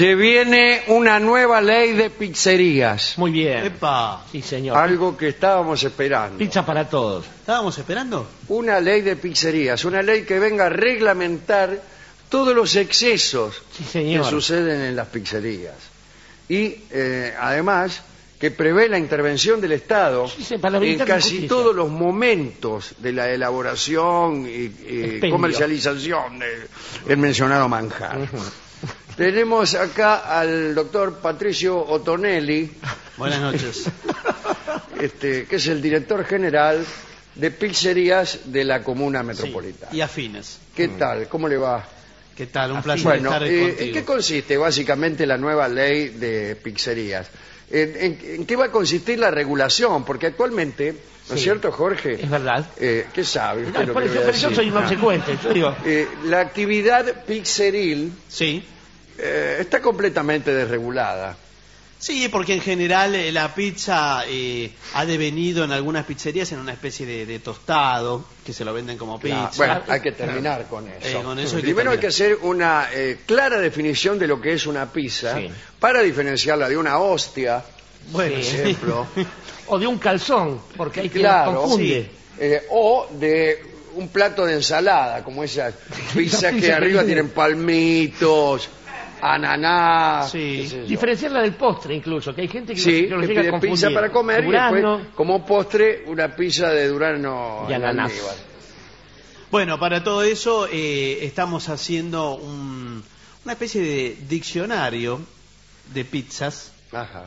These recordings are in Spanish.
Se viene una nueva ley de pizzerías. Muy bien. ¡Epa! Sí, señor. Algo que estábamos esperando. Pizza para todos. ¿Estábamos esperando? Una ley de pizzerías, una ley que venga a reglamentar todos los excesos Sí, que señor. suceden en las pizzerías. Y además que prevé la intervención del Estado Sí, para en evitar casi injusticia. todos los momentos de la elaboración y Expendio. comercialización del mencionado manjar. Tenemos acá al doctor Patricio Otonelli, Buenas noches. que es el director general de pizzerías de la Comuna Metropolitana. Sí, y afines. ¿Qué tal? ¿Cómo le va? ¿Qué tal? Un placer Bueno, estar ¿en contigo. qué consiste básicamente la nueva ley de pizzerías? ¿En qué va a consistir la regulación? Porque actualmente, ¿no es Sí. cierto, Jorge? Es verdad. ¿Qué sabe usted lo Por que eso, voy a pero yo decir? soy inconsecuente. Yo digo, La actividad pizzeril Sí. está completamente desregulada. Sí, porque en general la pizza ha devenido en algunas pizzerías en una especie de tostado, que se lo venden como pizza. Bueno, hay que terminar con eso. con eso hay que Primero hay que terminar. hacer una clara definición de lo que es una pizza Sí. para diferenciarla de una hostia, Bueno, por Sí. ejemplo. o de un calzón, porque hay que Claro, confunde. o de un plato de ensalada, como esas pizzas que pizza arriba que- tienen palmitos, ananá. Sí. qué sé yo. Diferenciarla del postre incluso, que hay gente que Sí, lo que llega a pide confundir. pizza para comer y Durazno, después como postre una pizza de durazno Y en ananá. almíbar. Bueno, para todo eso estamos haciendo una especie de diccionario de pizzas Ajá.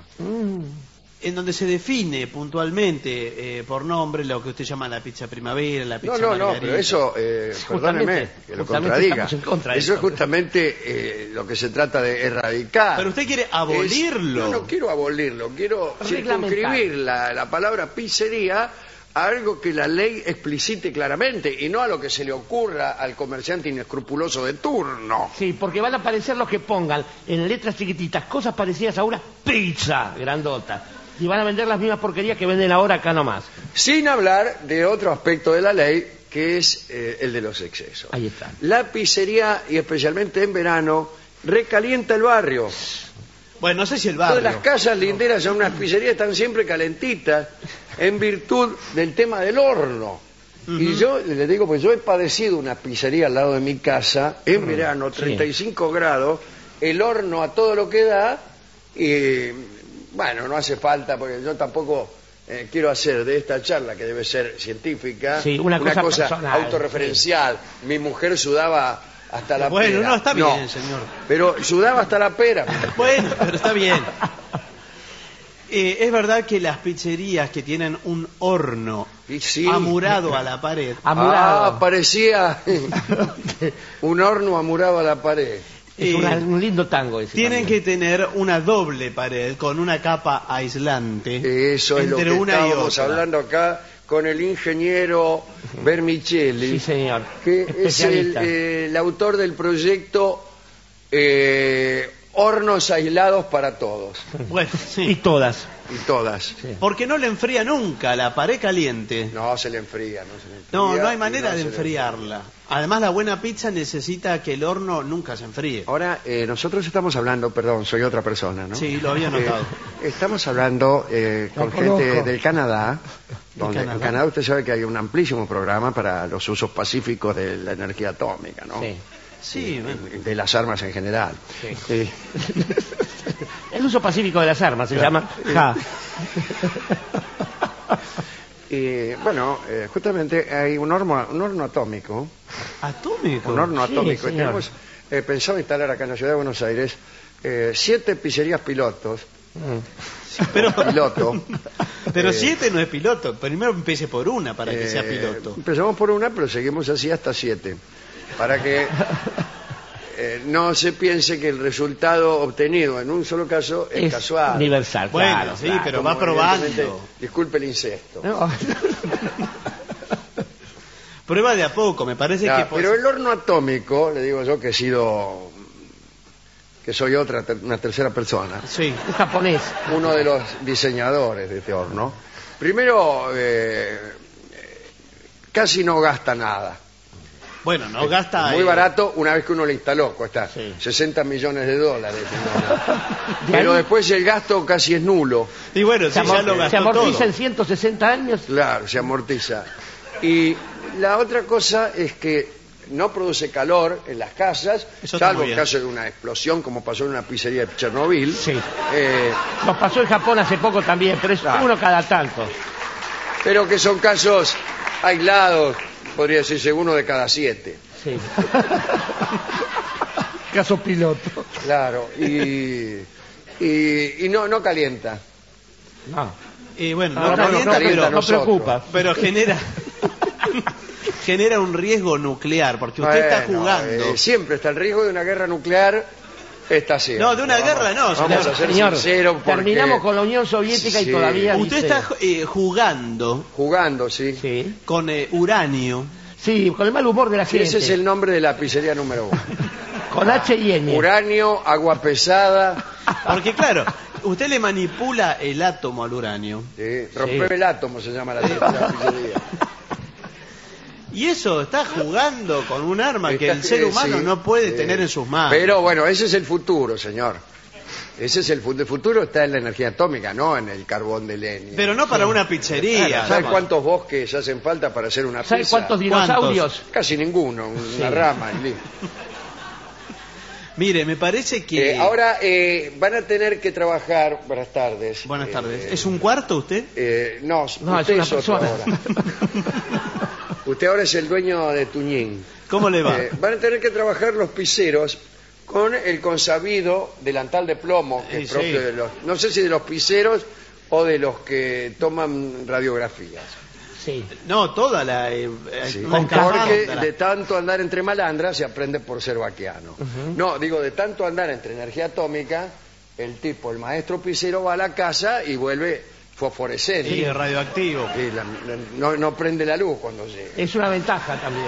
en donde se define puntualmente por nombre lo que usted llama la pizza primavera, la pizza No, margarita. pero eso, perdóneme que lo justamente contradiga. estamos en contra de Eso es eso. justamente lo que se trata de erradicar. Pero usted quiere abolirlo. No quiero abolirlo, quiero Reglamentar. circunscribir la palabra pizzería a algo que la ley explicite claramente y no a lo que se le ocurra al comerciante inescrupuloso de turno. Sí, porque van a aparecer los que pongan en letras chiquititas cosas parecidas a una pizza grandota. Y van a vender las mismas porquerías que venden ahora acá nomás. Sin hablar de otro aspecto de la ley, que es el de los excesos. Ahí está. La pizzería, y especialmente en verano, recalienta el barrio. Bueno, no sé si el Todas barrio. las casas linderas a unas pizzerías están siempre calentitas en virtud del tema del horno. Y yo le digo, pues yo he padecido una pizzería al lado de mi casa, en verano, 35 grados, el horno a todo lo que da, y bueno, no hace falta, porque yo tampoco quiero hacer de esta charla, que debe ser científica, Sí, una cosa personal, autorreferencial. Mi mujer sudaba hasta la Bueno, pera. no, está bien, señor. Pero sudaba hasta la pera. Bueno, pero está bien. Es verdad que las pizzerías que tienen un horno Y sí. amurado a la pared, Amurado. Parecía un horno amurado a la pared. Es un lindo tango ese. tienen también. que tener una doble pared con una capa aislante Eso es lo que entre una y estábamos otra. hablando acá con el ingeniero Vermicelli, Sí, señor. que es Especialista. el autor del proyecto Hornos Aislados para Todos Bueno, Y sí. todas. y todas. Sí. Porque no le enfría nunca la pared caliente. No se le enfría, no se le enfría. No hay y manera no de se le enfriarla. Además, la buena pizza necesita que el horno nunca se enfríe. Ahora, nosotros estamos hablando, perdón, soy otra persona, ¿no? Sí, lo había notado. Estamos hablando con conozco. gente del Canadá, donde en Canadá. Canadá usted sabe que hay un amplísimo programa para los usos pacíficos de la energía atómica, ¿no? Sí. Sí, bueno. De las armas en general. Sí. El uso pacífico de las armas se llama. Ja. Bueno, justamente hay un horno atómico, Atómico. un horno Sí, atómico. Y señor. tenemos pensado instalar acá en la ciudad de Buenos Aires 7 pizzerías pilotos. Pero, Piloto. pero 7 no es piloto. Primero empiece por una para que sea piloto. Empezamos por una, pero seguimos así hasta 7. Para que no se piense que el resultado obtenido en un solo caso es casual. universal. Bueno, claro, sí, claro. pero Como va probando. evidentemente, disculpe el incesto. No. Prueba de a poco, me parece Ya, que... pues, pero el horno atómico, le digo yo que soy una tercera persona, Sí. Un japonés. uno de los diseñadores de este horno. Primero, casi no gasta nada. Bueno, no gasta... Muy barato una vez que uno lo instaló, cuesta Sí. $60 millones. Pero después el gasto casi es nulo. Y bueno, si ya lo Se gastó amortiza todo. en 160 años. Claro, se amortiza. Y la otra cosa es que no produce calor en las casas, Eso está salvo muy en bien. caso de una explosión como pasó en una pizzería de Chernobyl. Sí. Eh, Nos pasó en Japón hace poco también, pero es Claro. uno cada tanto. pero que son casos aislados, podría decirse uno de cada 7. Sí. Caso piloto. Claro, y no calienta. No. Y bueno, No, no, calienta, calienta pero, no nosotros. preocupa. pero genera un riesgo nuclear, porque usted está Bueno, jugando. siempre está el riesgo de una guerra nuclear. Está así. No, de una guerra no, Vamos señor. a ser Señor, sinceros porque terminamos con la Unión Soviética Sí. y todavía Usted dice- está jugando jugando, sí. Sí. con uranio. Sí, con el mal humor de la Sí, gente. ese es el nombre de la pizzería número 1. Con H y N. Uranio, agua pesada, Porque claro, usted le manipula el átomo al uranio. romper el átomo se llama la pizzería. Y eso está jugando con un arma que el Está- ser humano sí, no puede sí. tener en sus manos. Pero bueno, ese es el futuro, señor. Ese es el futuro está en la energía atómica, no en el carbón de leña. Pero no para una pizzería. ¿Sabe cuántos bosques hacen falta para hacer una ¿Sabe pizza? cuántos dinosaurios? Casi ninguno, una rama. y listo. Mire, me parece que... Ahora van a tener que trabajar. Buenas tardes. Buenas tardes. ¿Es un cuarto usted? No, No, usted es una otro persona. ahora. Usted ahora es el dueño de Tuñín. ¿Cómo le va? Van a tener que trabajar los pizzeros con el consabido delantal de plomo, que es Sí, propio sí. de los... No sé si de los pizzeros o de los que toman radiografías. Sí. No, toda la... Sí, una porque escafandra. de tanto andar entre malandras se aprende por ser vaquiano. No, digo, de tanto andar entre energía atómica, el maestro pizzero va a la casa y vuelve fosforescente. Sí, radioactivo. Y no prende la luz cuando llega. Es una ventaja también.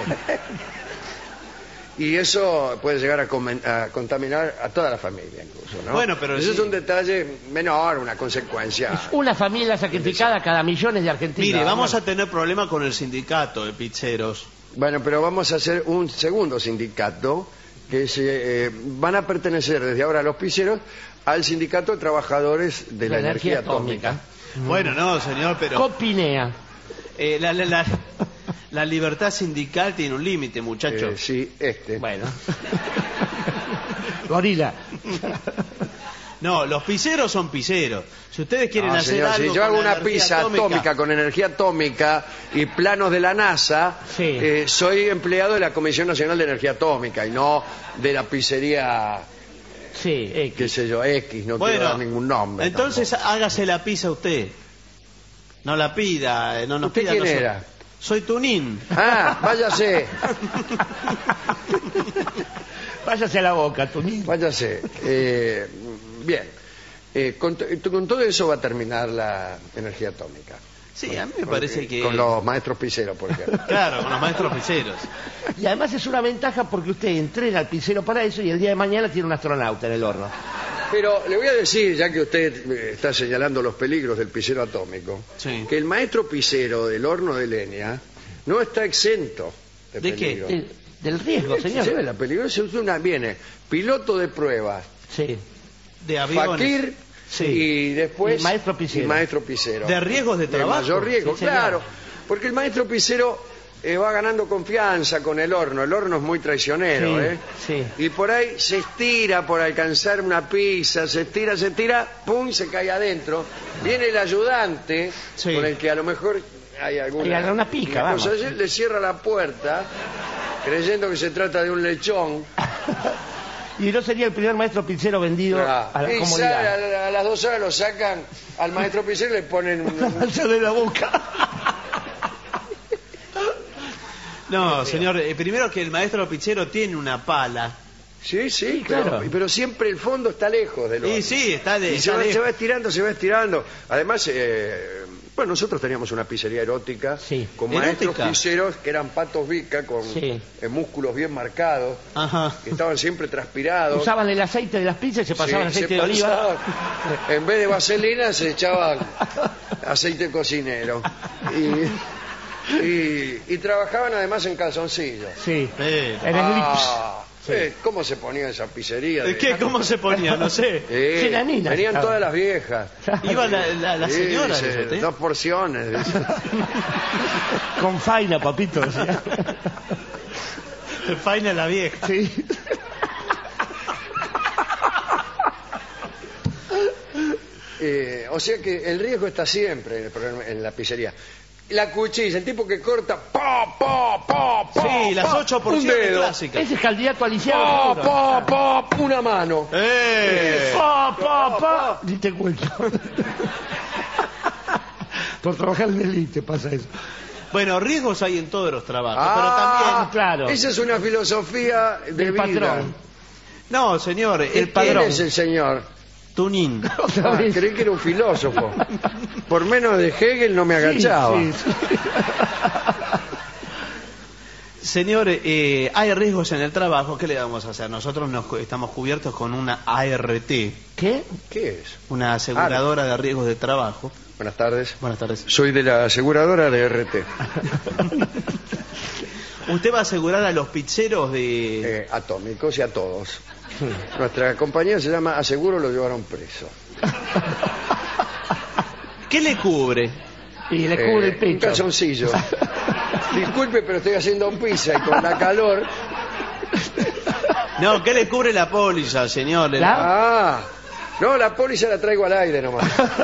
Y eso puede llegar a contaminar a toda la familia incluso, ¿no? Bueno, pero eso sí. es un detalle menor, una consecuencia. Es una familia sacrificada cada millones de argentinos. Mire, vamos a tener problemas con el sindicato de pizzeros. Bueno, pero vamos a hacer un segundo sindicato que van a pertenecer desde ahora los pizzeros al sindicato de trabajadores de la energía atómica. Bueno, no, señor, pero... Copinea. La libertad sindical tiene un límite, muchachos. Sí, Bueno. Gorila. No, los pizzeros son pizzeros. Si ustedes quieren No, hacer señor, algo si yo con hago la una energía pizza atómica con energía atómica y planos de la NASA, Sí. soy empleado de la Comisión Nacional de Energía Atómica y no de la pizzería, Sí, qué sé yo, X, no quiero dar ningún nombre. entonces hágase la pizza usted. No la pida, no nos ¿Usted pida. quién nosotros. era? Soy Tunín. Ah, váyase, Váyase a la boca, Tunín. váyase. Bien, con todo eso va a terminar la energía atómica. Sí, a mí me parece que... Con los maestros pizzeros, por ejemplo. Claro, con los maestros pizzeros. Y además es una ventaja porque usted entrena al pizzero para eso y el día de mañana tiene un astronauta en el horno. Pero le voy a decir, ya que usted está señalando los peligros del pizzero atómico, Sí. que el maestro pizzero del horno de leña no está exento de ¿De qué? peligro. Del riesgo, Sí, señor. la peligrosa viene piloto de pruebas, Sí. De aviones. fakir Sí. y después Y maestro pizzero. y maestro pizzero. De riesgos de trabajo. mayor riesgo, Sí, señor. claro, porque el maestro pizzero va ganando confianza con el horno es muy traicionero, Sí, sí. y por ahí se estira por alcanzar una pizza, se estira, pum, se cae adentro, viene el ayudante, Sí. con el que a lo mejor hay alguna... Hay una pica, una cosa, vamos. él le cierra la puerta, creyendo que se trata de un lechón, Y no sería el primer maestro pizzero vendido a la y comunidad. a las 2 horas lo sacan al maestro pizzero y le ponen Salsa de la boca. No, señor, primero que el maestro pizzero tiene una pala. Sí, claro. pero siempre el fondo está lejos del horno. Y sí, está de... Y se va estirando. Además, bueno, nosotros teníamos una pizzería erótica Sí. con ¿Erótica? maestros pizzeros que eran patos bica con Sí. músculos bien marcados, Ajá. que estaban siempre transpirados. Usaban el aceite de las pizzas y se pasaban Sí, aceite se de oliva. pasaban. En vez de vaselina se echaba aceite cocinero. Y trabajaban además en calzoncillos. Sí. Pero- En el lips. ¿Cómo se ponía esa pizzería? ¿Qué? ¿Cómo se ponía? No sé. Qué nanina venían estaba. todas las viejas. Iba la Sí, señora, dice, dice usted. 2 porciones. dice. Con faina, papito. decía. Faina la vieja. Sí. O sea que el riesgo está siempre en, el programa- en la pizzería. La cuchilla, el tipo que corta, ¡pa, pa, pa, pa! Sí, las pa, 8 un porciones dedo, clásicas. Ese es candidato a ¡pa, lisiado. seguro. pa, pa! Una mano. Pa. Ni te cuento. Por trabajar en el elite pasa eso. Bueno, riesgos hay en todos los trabajos, Ah, pero también... claro. Esa es una filosofía de Del vida. patrón. No, señor, el ¿Quién padrón. es el señor? Tunín. Otra vez. Creí que era un filósofo. Por menos de Hegel no me agachaba. Sí, sí. Señor, hay riesgos en el trabajo, ¿qué le vamos a hacer? Nosotros estamos cubiertos con una ART, ¿Qué? ¿Qué es? una aseguradora de riesgos de trabajo. Buenas tardes. Buenas tardes. Soy de la aseguradora de RT. ¿Usted va a asegurar a los pizzeros de...? Atómicos y a todos. Nuestra compañía se llama Aseguro lo llevaron preso. ¿Qué le cubre? Y le cubre el Un pecho. calzoncillo. Disculpe, pero estoy haciendo pizza y con la calor. No, ¿qué le cubre la póliza, señor? ¿La? No, la póliza la traigo al aire nomás.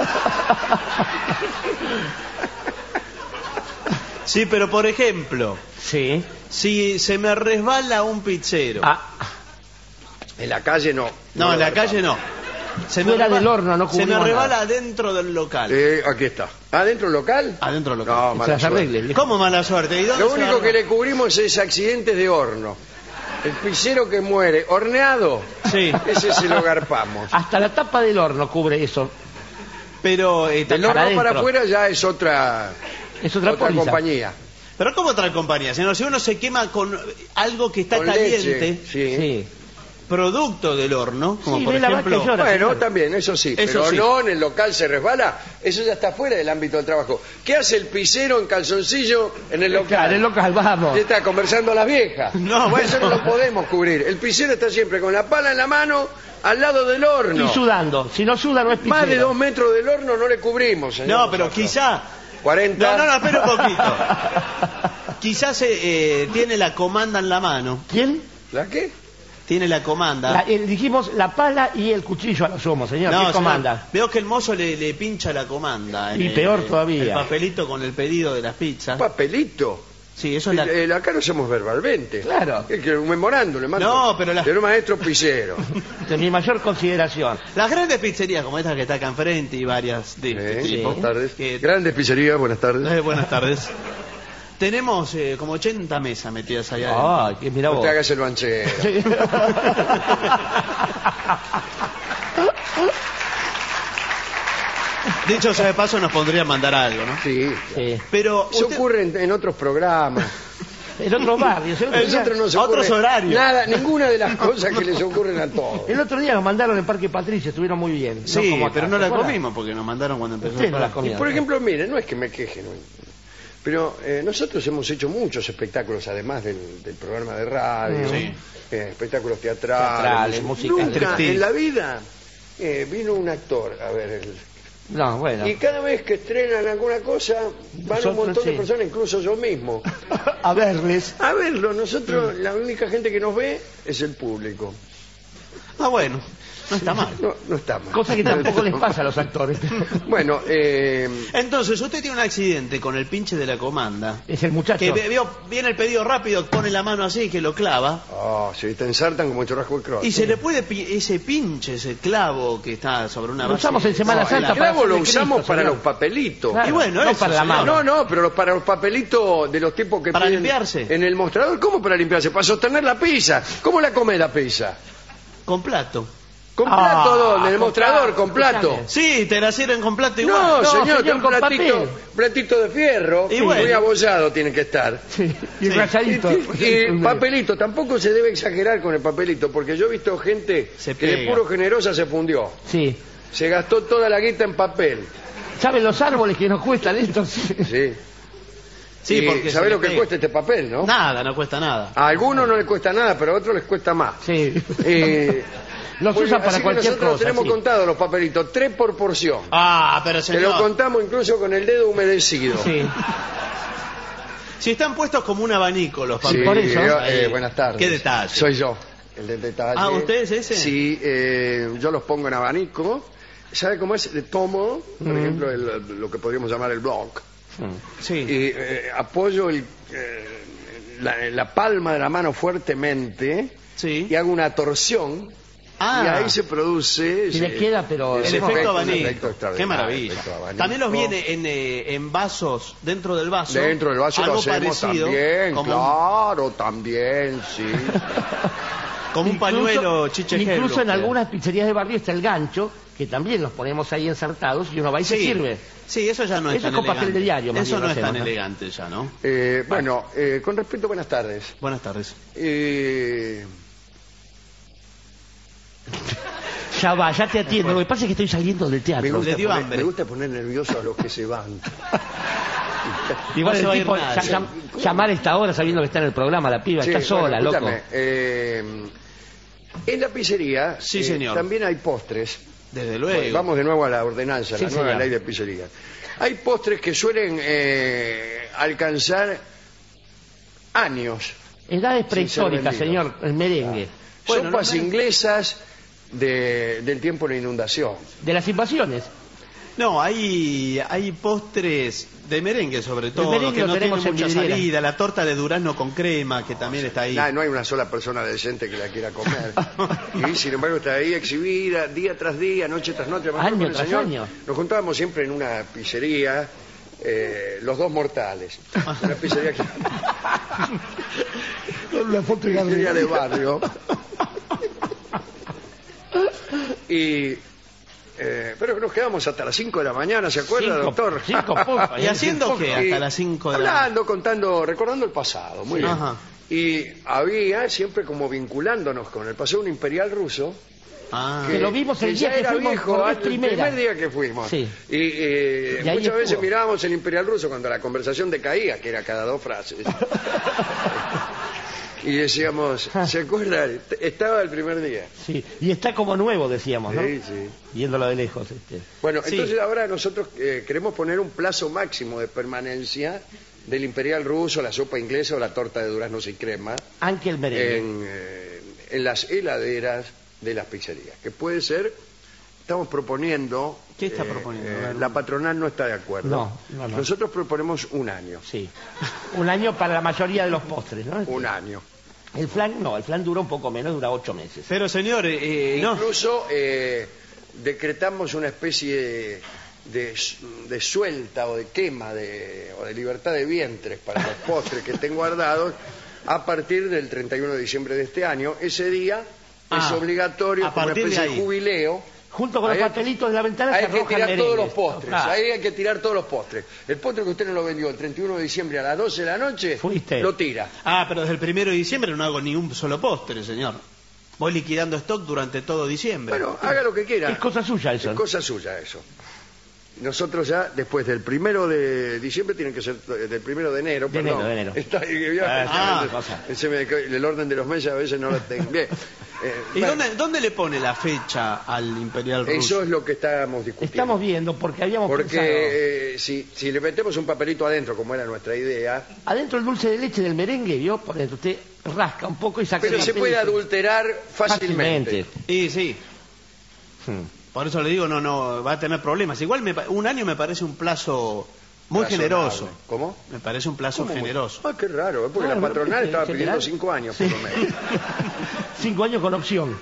Sí, pero por ejemplo, Sí. si se me resbala un pizzero... En la calle no. No, en la lo calle no. Se me Fuera del horno, no Se me cubrimos rebala nada. dentro del local. Aquí está. ¿Adentro local? Adentro del local. No, O mala sea, se suerte. arregle. ¿Cómo mala suerte? ¿Y dónde Lo se único va? que le cubrimos es accidentes de horno. El pizzero que muere horneado, Sí, ese se lo garpamos. Hasta la tapa del horno cubre eso. pero... Del para horno para adentro. afuera ya es otra Es otra póliza. compañía. Pero ¿cómo otra compañía? Señor, si uno se quema con algo que está Con caliente, leche, sí. Sí. producto del horno, como Sí, por ve la ejemplo... vaca y llora. Bueno, señor. también, eso sí. Eso pero sí. no en el local se resbala. Eso ya está fuera del ámbito del trabajo. ¿Qué hace el pizzero en calzoncillo en el local? Claro, el local, vamos. Y está conversando a las viejas. No, bueno. Eso no lo podemos cubrir. El pizzero está siempre con la pala en la mano al lado del horno. Y sudando. Si no suda, no es pizzero. Más de 2 metros del horno no le cubrimos, señor. No, pero nosotros. quizá... 40. No, espera un poquito. Quizás tiene la comanda en la mano. ¿Quién? ¿La qué? Tiene la comanda. Dijimos la pala y el cuchillo a lo sumo, señor. No, ¿Qué señor, comanda? veo que el mozo le pincha la comanda. Y peor todavía. El papelito con el pedido de las pizzas. Papelito. Sí, eso es la... Acá lo hacemos verbalmente. Claro. Es que un memorándum le mando. No, pero la- De un maestro pizzero. De mi mayor consideración. Las grandes pizzerías como esta que está acá enfrente y varias de este tipo. Buenas tardes. que- Grandes pizzerías, buenas tardes. buenas tardes. Tenemos como 80 mesas metidas allá adentro. Ah, que mira vos. Usted hágase el banchero. Sí. Dicho sea de paso, nos pondría a mandar algo, ¿no? Sí. Sí. Pero Eso usted- ocurre en otros programas. El otro barrio. A nosotros no se Otros ocurre horarios. nada, ninguna de las cosas que les ocurren a todos. El otro día nos mandaron en Parque Patricia, estuvieron muy bien. Sí, como acá, pero no ¿se la acuerdan? comimos porque nos mandaron cuando empezó Usted el no la programa. Y comió. por ejemplo, mire, no es que me queje, ¿no? Pero nosotros hemos hecho muchos espectáculos, además del programa de radio, Sí. espectáculos teatrales, Teatrales, música. Nunca Striptease. en la vida vino un actor a ver No, bueno. y cada vez que estrenan alguna cosa van un Nosotros montón de sí. personas, incluso yo mismo, A verles. a verlo. Nosotros, la única gente que nos ve es el público. Ah, bueno, no está mal. No está mal. Cosa que tampoco les pasa a los actores. Bueno, Entonces, usted tiene un accidente con el pinche de la comanda. Es el muchacho. Que viene el pedido rápido, pone la mano así, que lo clava. si te ensartan como churrasco de cross. Y se le puede ese pinche, ese clavo que está sobre una Lo base. usamos en Semana No, Santa el clavo para lo hacer de usamos Cristo, para señor. los papelitos. Claro, Y bueno, no eso, para la señor. mano. No, pero para los papelitos de los tipos que ¿Para piden limpiarse? en el mostrador. ¿Cómo para limpiarse? Para sostener la pizza. ¿Cómo la come la pizza? Con plato. ¿Con Ah, plato dónde? ¿En el con mostrador? plato, ¿Con plato? escúchame. Sí, te la sirven con plato igual. No, No, señor, señor, un con platito, papel. platito de fierro, Y muy bueno. abollado tiene que estar. Sí, y Sí. rayadito. Y papelito, tampoco se debe exagerar con el papelito, porque yo he visto gente Se que de pega. puro generosa se fundió. Sí. Se gastó toda la guita en papel. ¿Saben los árboles que nos cuestan esto? Sí. Sí. Sí, porque ¿sabés se lo que le cuesta este papel, no? Nada, no cuesta nada. A algunos no les cuesta nada, pero a otros les cuesta más. Sí. Los Muy usan bien, para así que cualquier nosotros cosa. tenemos sí. contados los papelitos, 3 por porción. Ah, pero Te lo señor, contamos incluso con el dedo humedecido. Sí. si están puestos como un abanico los Sí, papeles. por eso. buenas tardes. Qué detalle. Soy yo, el del detalle. Ah, ¿usted es ese? Sí, yo los pongo en abanico. ¿Sabe cómo es? Tomo, por ejemplo, lo que podríamos llamar el blog. Sí. Y apoyo la palma de la mano fuertemente Sí. y hago una torsión. Ah. Y ahí se produce Y le queda, pero El ese efecto un abanico. efecto extraordinario, Qué maravilla. efecto abanico. También los viene en vasos, dentro del vaso. Dentro del vaso lo algo hacemos parecido, también, como, claro, también, sí. como un pañuelo chiche Incluso en Hello. algunas pizzerías de barrio está el gancho, que también los ponemos ahí ensartados y uno va y se Sí. sirve. Sí, eso ya no es Eso tan es con papel elegante. de diario, más Eso bien no lo es tan hacemos, ¿no? elegante ya, ¿no? Bueno, con respecto, buenas tardes. Buenas tardes. Ya va, ya te atiendo. Lo que pasa es que estoy saliendo del Me teatro. gusta, Le dio poner, hambre. me gusta poner nervioso a los que se van. Igual No se el va a ir tipo, nadie. llamar a esta hora sabiendo que está en el programa, la piba, Sí, está sola, bueno, loco. escúchame, en la pizzería Sí, señor. también hay postres. Desde luego. Bueno, vamos de nuevo a la ordenanza, Sí, la nueva señor. ley de pizzería. Hay postres que suelen alcanzar años. Edades prehistóricas, vendidos. señor, el merengue. Bueno, Sopas no me- inglesas del tiempo de la inundación. De las invasioes. No, hay postres de merengue sobre todo, merengue que lo no tenemos tienen mucha en vidriera. salida. La torta de durazno con crema, que también está ahí. No hay una sola persona decente que la quiera comer. Y sin embargo está ahí exhibida día tras día, noche tras noche. Me acuerdo Año con el tras señor, año. Nos juntábamos siempre en una pizzería, los dos mortales. Una pizzería, pizzería de barrio. Y... pero nos quedamos hasta las 5 de la mañana, ¿se acuerda, doctor? Cinco pocas. ¿Y haciendo qué? Y Hasta las 5 de la hablando, contando, recordando el pasado, muy bien. Ajá. Y había siempre como vinculándonos con el paseo un imperial ruso. Ah. Que lo vimos el que día ya que era fuimos viejo, por vez el primera. primer día que fuimos. Sí. Y, Y ahí muchas veces estuvo. mirábamos el imperial ruso cuando la conversación decaía, que era cada 2 frases. Y decíamos, ¿se acuerdan? Estaba el primer día. Sí, y está como nuevo, decíamos, ¿no? Sí, sí. Viéndolo de lejos. Bueno, Sí. entonces ahora nosotros queremos poner un plazo máximo de permanencia del imperial ruso, la sopa inglesa o la torta de duraznos y crema Aunque el merengue. en las heladeras de las pizzerías. Que puede ser, estamos proponiendo... ¿Qué está proponiendo? A ver, la patronal no está de acuerdo. No. Nosotros proponemos un año. Sí. Un año para la mayoría de los postres, ¿no? Un año. El flan no, el flan dura un poco menos, dura 8 meses. Pero señor, no. Incluso decretamos una especie de suelta o de quema o de libertad de vientres para los postres que estén guardados a partir del 31 de diciembre de este año. Ese día es obligatorio, a como una partir de especie de ahí. jubileo. Junto con Ahí los papelitos de la ventana se hay que arrojan tirar merengues. todos los postres. Ah, Ahí hay que tirar todos los postres. El postre que usted no lo vendió el 31 de diciembre a las 12 de la noche, Fuiste. lo tira. Ah, pero desde el 1 de diciembre no hago ni un solo postre, señor. Voy liquidando stock durante todo diciembre. Bueno, haga lo que quiera. Es cosa suya eso. Es cosa suya eso. Nosotros ya, después del 1 de diciembre, tienen que ser del 1 de enero. De perdón. enero. Está ahí, cosa. el orden de los meses a veces no lo tengo. Bien. ¿Y Bueno, dónde le pone la fecha al Imperial Ruso? eso es lo que estábamos discutiendo. Estamos viendo, porque habíamos pensado... Porque si le metemos un papelito adentro, como era nuestra idea, Adentro el dulce de leche del merengue, ¿vio? Por dentro usted rasca un poco y saca pero el se papel puede y adulterar fácilmente. Y sí, Hmm. por eso le digo, no va a tener problemas. Igual un año me parece un plazo muy Razonable. generoso. ¿Cómo? Me parece un plazo ¿Cómo? generoso. Ah, qué raro, porque Claro, la patronal ¿viste? estaba ¿En pidiendo general? 5 años Sí. por lo menos. 5 años con opción.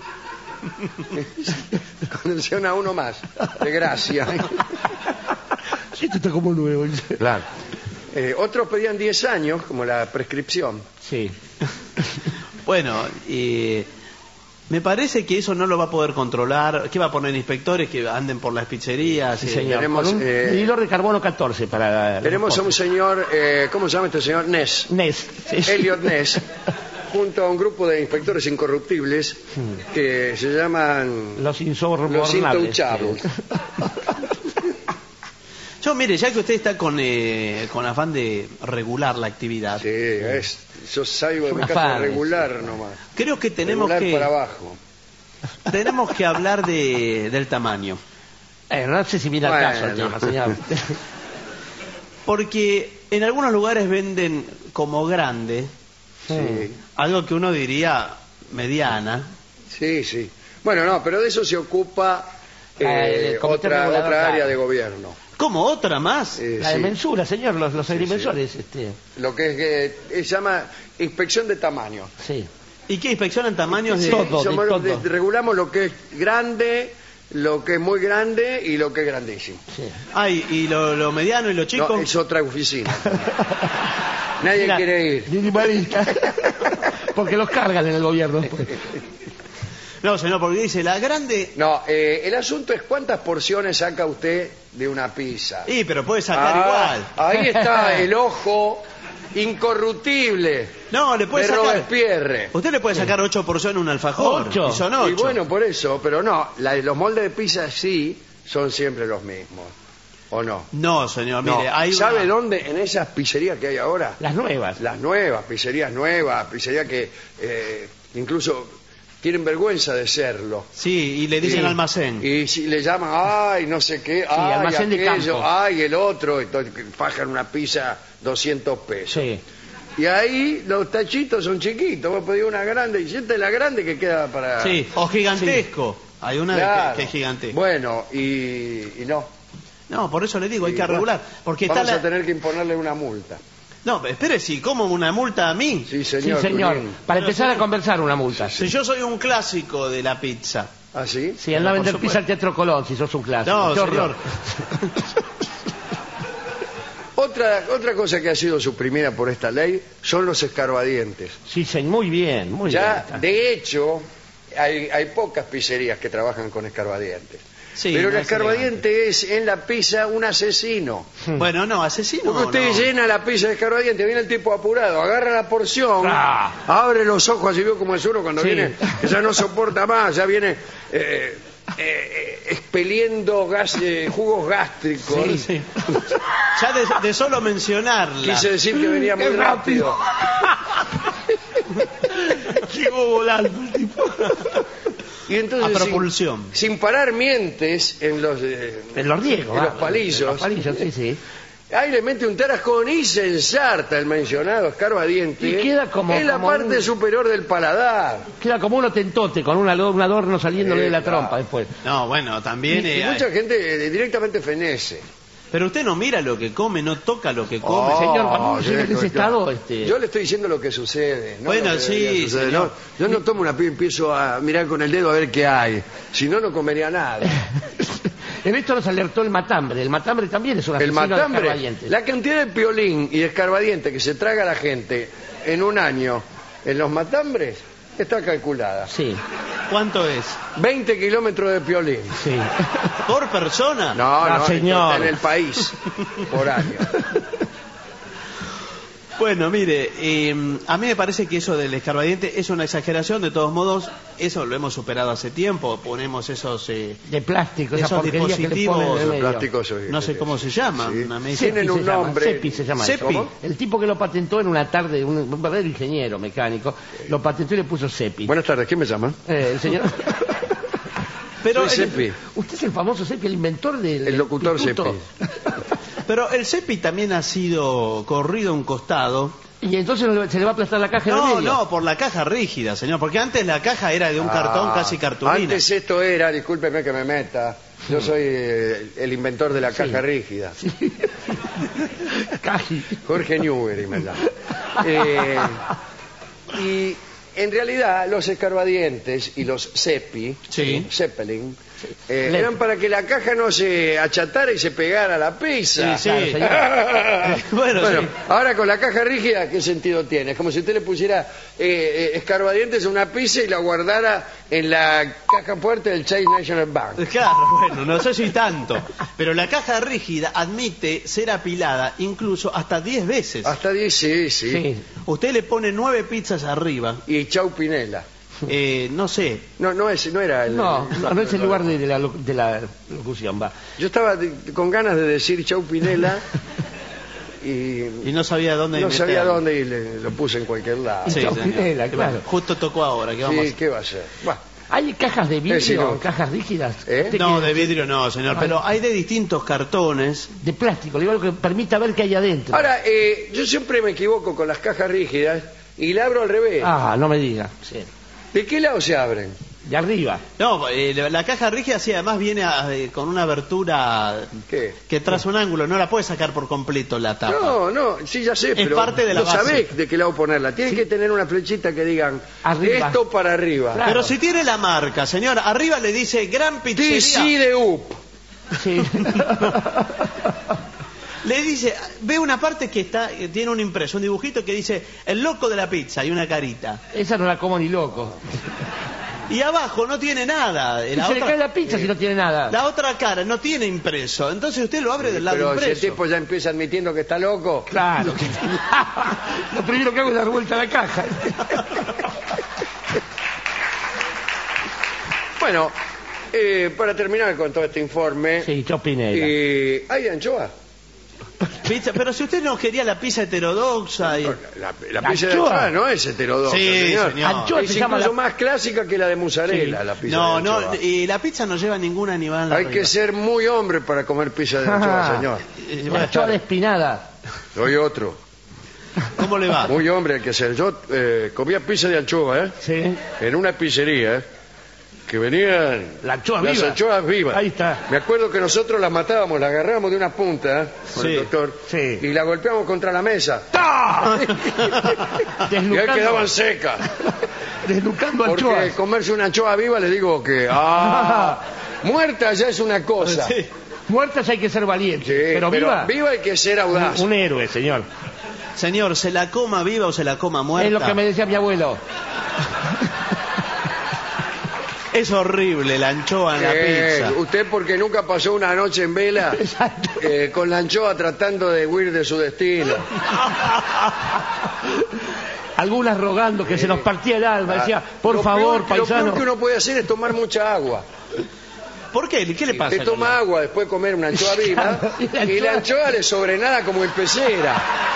Condición a uno más, de gracia. Esto está como nuevo. Claro. Otros pedían 10 años, como la prescripción. Sí. Bueno, me parece que eso no lo va a poder controlar. ¿Qué va a poner inspectores que anden por las pizzerías? Sí, señor. tenemos, Con un medidor de carbono 14 para... los Tenemos a un postres. señor, ¿cómo se llama este señor? Ness. Ness. Sí. Elliot Ness, junto a un grupo de inspectores incorruptibles que se llaman Los insobornables. los Intouchables. Yo, mire, ya que usted está con afán de regular la actividad, Sí, yo salgo de mi casa afán, regular nomás. creo que tenemos Regular para abajo. tenemos que hablar del tamaño. No sé si viene al caso el tema, señor. Porque en algunos lugares venden como grande, Sí, algo que uno diría mediana. sí. Bueno, no, pero de eso se ocupa El comité regulador, otra área claro. de gobierno. ¿Cómo otra más? La de Sí. mensura, señor, los agrimensores. Lo que se llama inspección de tamaño. Sí. ¿Y qué inspeccionan tamaños de...? Sí, todo, somos de los todo. regulamos lo que es grande, lo que es muy grande y lo que es grandísimo. Sí. Ay, ¿y lo mediano y lo chico? No, es otra oficina. Nadie Mira, quiere ir. minimalista. Porque los cargan en el gobierno. No, señor, porque dice, la grande... No, el asunto es cuántas porciones saca usted de una pizza. Sí, pero puede sacar igual. Ahí está el ojo incorruptible No, le puede de sacar... Robespierre. Usted le puede sacar 8 porciones a un alfajor. 8. Y son Y 8. bueno, por eso, pero no, los moldes de pizza sí son siempre los mismos. ¿O no? No, señor, No. mire, hay ¿Sabe una... dónde? En esas pizzerías que hay ahora. Las nuevas. Las nuevas, pizzerías que incluso tienen vergüenza de serlo. Sí, y le dicen Sí. almacén. Y si le llaman, ay, no sé qué, ay, almacén de aquello, campo. ay, el otro, entonces fajan una pizza 200 pesos. Sí. Y ahí los tachitos son chiquitos, vos pedís una grande, y si esta es la grande que queda para... Sí, o gigantesco. Hay una Claro. que es gigantesco. Bueno, y no. No, por eso le digo, hay Y que bueno, regular. Porque vamos está a tener que imponerle una multa. No, espere, si como una multa a mí. Sí, Sí, señor. señor. Julián. Para empezar a conversar una multa. Si yo soy un clásico de la pizza. ¿Ah, sí? Sí, anda a Por vender supuesto. pizza al Teatro Colón si sos un clásico. No, Qué horror. Otra cosa que ha sido suprimida por esta ley son los escarbadientes. Sí, muy bien, muy Ya, bien. de hecho, hay pocas pizzerías que trabajan con escarbadientes. Sí, Pero el no es escarbadiente es en la pizza un asesino. Bueno, no, asesino. Porque usted no. llena la pizza de escarbadiente, viene el tipo apurado, agarra la porción, Ah. abre los ojos, así veo como es uno cuando Sí. viene, que ya no soporta más, ya viene expeliendo jugos gástricos. Sí, sí. Ya de solo mencionarla. Quise decir que venía muy ¡Qué rápido! rápido. Llegó volando el tipo. Y entonces, A propulsión. sin parar mientes en los En los riegos. en los palillos. En los palillos, sí, sí. Ahí le mete un tarascón y se ensarta el mencionado escarbadiente Y queda como- en la como parte un- superior del paladar. Queda como un otentote con un adorno saliéndole de la Claro. trompa después. No, bueno, también. Y mucha gente directamente fenece. Pero usted no mira lo que come, no toca lo que come. Oh, señor, cuando uno sí, llega en ese claro. estado, Yo le estoy diciendo lo que sucede. No Bueno, lo que sí, debería suceder. señor. No, yo no tomo una pipa y empiezo a mirar con el dedo a ver qué hay. Si no, no comería nada. En esto nos alertó el matambre. El matambre también es un El asesino de matambre, escarbadientes. la cantidad de piolín y escarbadiente que se traga la gente en un año en los matambres está calculada. Sí, ¿Cuánto es? 20 kilómetros de piolín. sí. ¿Por persona? No, No, no, señor. está en el país por año. Bueno, mire, a mí me parece que eso del escarbadiente es una exageración. De todos modos, eso lo hemos superado hace tiempo. Ponemos esos De plástico, esa Esos porquería que le dispositivos ponen en el Los medio. plásticos, no sé cómo se llaman. Sí. Una medicina. Tienen Sepi un se llama, nombre. Sepi se llama Sepi. eso. ¿Cómo? El tipo que lo patentó en una tarde, un verdadero ingeniero mecánico, lo patentó y le puso Sepi. Buenas tardes, ¿quién me llama? El señor... Pero Soy Sepi. Usted es el famoso Sepi, el inventor del... El locutor instituto. Pero el CEPI también ha sido corrido a un costado. Y entonces se le va a aplastar la caja en el No, medio. no, por la caja rígida, señor. Porque antes la caja era de un cartón casi cartulina. Antes esto era, discúlpeme que me meta, yo soy el inventor de la caja rígida. Casi. Jorge Newbery me llama. Y en realidad los escarbadientes y los Seppi, Sí. Zeppelin, eran para que la caja no se achatara y se pegara a la pizza. Sí, Claro, sí. señor. Bueno, sí. ahora con la caja rígida, ¿qué sentido tiene? Es como si usted le pusiera escarbadientes a una pizza y la guardara en la caja fuerte del Chase National Bank. Claro, bueno, no sé si tanto. Pero la caja rígida admite ser apilada incluso hasta 10 veces. Hasta 10, sí. Sí. Usted le pone 9 pizzas arriba. Y chau Pinela. No sé. No, no era el... No es el lugar de la locución, va. Yo estaba con ganas de decir Chau Pinela Y no sabía dónde no sabía meterlo. dónde y lo puse en cualquier lado. Sí, Chau señor. Pinela, claro. Justo tocó ahora. ¿Qué vamos a Sí, hacer? ¿qué va a hacer? Bueno, ¿Hay cajas de vidrio, Sí, no. cajas rígidas? ¿Eh? ¿Usted No, qué- de vidrio no, señor. Pero hay de distintos cartones. De plástico, digo algo que permita ver qué hay adentro. ahora, yo siempre me equivoco con las cajas rígidas y la abro al revés. Ah, no me diga. Sí. ¿De qué lado se abren? De arriba. No, la caja rígida sí, además viene con una abertura ¿Qué? que traza un ángulo. No la puede sacar por completo la tapa. No, sí, ya sé, pero parte de la no base. sabés de qué lado ponerla. Tienen que tener una flechita que digan Arriba. esto para arriba. Claro. Pero si tiene la marca, señor, arriba le dice Gran Pizzería. TC de UP. Sí. Le dice, ve una parte que tiene un impreso, un dibujito que dice el loco de la pizza y una carita. Esa no la como ni loco. Y abajo no tiene nada. Y se le cae la pizza si no tiene nada. La otra cara no tiene impreso. Entonces usted lo abre del lado Pero si el impreso. tipo ya empieza admitiendo que está loco. Claro. Lo primero que hago es dar vuelta a la caja. Bueno, para terminar con todo este informe, Sí, Chau Pinela. ¿hay anchoa? Pizza, pero si usted no quería la pizza heterodoxa y... La pizza de anchoa. anchoa no es heterodoxa, Sí, señor. Anchoa Es se llama incluso la... más clásica que la de mozzarella, Sí. la pizza No, de anchoa. y la pizza no lleva ningún animal Hay arriba. que ser muy hombre para comer pizza de anchoa, señor. La anchoa de espinada. Soy otro. ¿Cómo le va? Muy hombre hay que ser. Yo comía pizza de anchoa, Sí. en una pizzería, que venían La anchoa las viva. anchoas vivas. Ahí está. Me acuerdo que nosotros las matábamos, las agarrábamos de una punta con el Sí, doctor sí. y la golpeamos contra la mesa. ¡Ah! Y ahí quedaban secas. Desnucando Porque anchoas. comerse una anchoa viva, le digo que muerta ya es una cosa. Sí. Muertas hay que ser valientes. Sí, pero viva, hay que ser audaz. un héroe, señor. Señor, ¿se la coma viva o se la coma muerta? Es lo que me decía mi abuelo. Es horrible la anchoa en la pizza. Usted porque nunca pasó una noche en vela Exacto. con la anchoa tratando de huir de su destino. Algunas rogando que se nos partía el alma. Decía, por Lo favor, peor, Lo paisano. peor que uno puede hacer es tomar mucha agua. ¿Por qué? ¿Qué le pasa? Usted toma agua después de comer una anchoa viva Claro, y la anchoa le sobrenada como en pecera.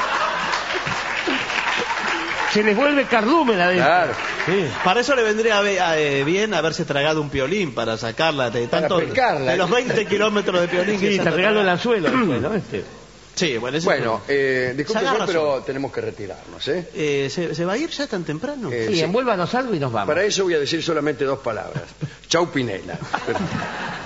Se les vuelve cardumen adentro. Claro. Sí. Para eso le vendría bien haberse tragado un piolín para sacarla de Para tanto pescarla. de los 20 kilómetros de piolín que Sí, se te anda regalo el tragando. anzuelo después, ¿no? Sí, bueno, ese Bueno, disculpe, Se agarra pero solo. tenemos que retirarnos. ¿se va a ir ya tan temprano? Eh, Sí, sí. envuélvanos algo y nos vamos. Para eso voy a decir solamente dos palabras. Chau Pinela.